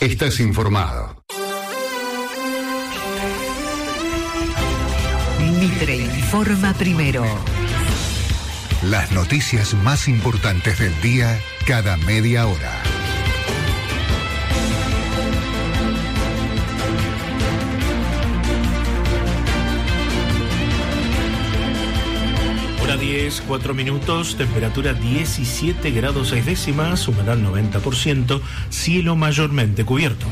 Estás informado. Mitre informa primero. Las noticias más importantes del día cada media hora. Hora 10, 4 minutos, temperatura 17 grados 6 décimas, humedad 90%, cielo mayormente cubierto.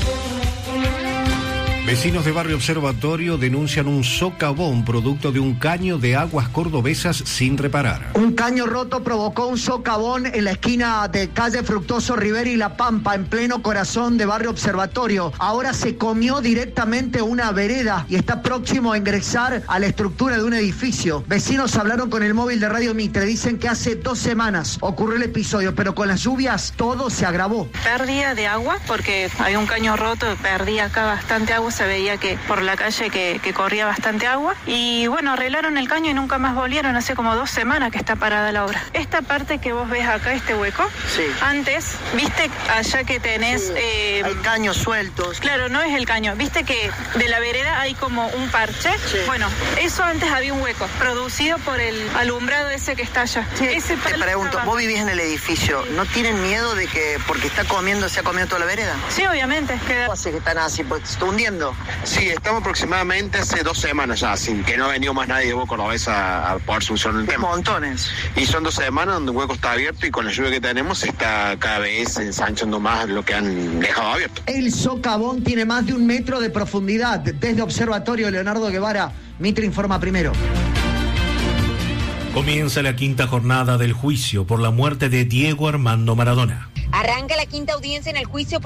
Vecinos de Barrio Observatorio denuncian un socavón producto de un caño de aguas cordobesas sin reparar. Un caño roto provocó un socavón en la esquina de calle Fructuoso Rivera y La Pampa, en pleno corazón de Barrio Observatorio. Ahora se comió directamente una vereda y está próximo a ingresar a la estructura de un edificio. Vecinos hablaron con el móvil de Radio Mitre, dicen que hace 2 semanas ocurrió el episodio, pero con las lluvias todo se agravó. Pérdida de agua, porque había un caño roto, perdía acá bastante agua, se veía que por la calle que corría bastante agua. Y bueno, arreglaron el caño y nunca más volvieron. Hace como 2 semanas que está parada la obra. Esta parte que vos ves acá, este hueco, sí. Antes, viste allá que tenés... Sí. Hay caños sueltos. Claro, no es el caño. Viste que de la vereda hay como un parche. Sí. Bueno, eso antes había un hueco, producido por el alumbrado ese que está allá. Sí. Te pregunto, vos vivís en el edificio, ¿no tienen miedo de que porque se ha comiendo toda la vereda? Sí, obviamente. ¿Cómo hace que están así? Pues, ¿se está hundiendo? Sí, estamos aproximadamente hace 2 semanas ya, sin que no ha venido más nadie de Hueco Cordobesa a poder solucionar el tema. Montones. Y son 2 semanas donde el hueco está abierto y con la lluvia que tenemos está cada vez ensanchando más lo que han dejado abierto. El socavón tiene más de 1 metro de profundidad. Desde Observatorio, Leonardo Guevara, Mitre informa primero. Comienza la 5ª jornada del juicio por la muerte de Diego Armando Maradona. Arranca la 5ª audiencia en el juicio por